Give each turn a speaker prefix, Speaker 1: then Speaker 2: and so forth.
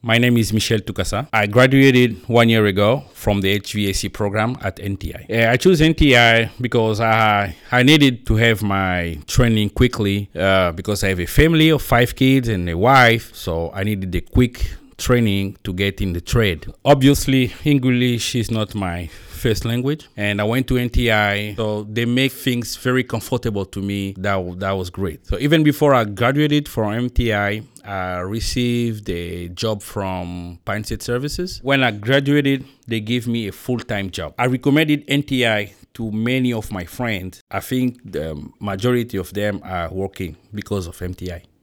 Speaker 1: My name is Michel Tukasa. I graduated 1 year ago from the HVAC program at NTI. I chose NTI because I needed to have my training quickly because I have a family of 5 kids and a wife, so I needed a quick training to get in the trade. Obviously, English is not my first language, and I went to NTI, so they make things very comfortable to me. That was great. So even before I graduated from MTI, I received a job from Pine State Services. When I graduated, they gave me a full-time job. I recommended NTI to many of my friends. I think the majority of them are working because of MTI.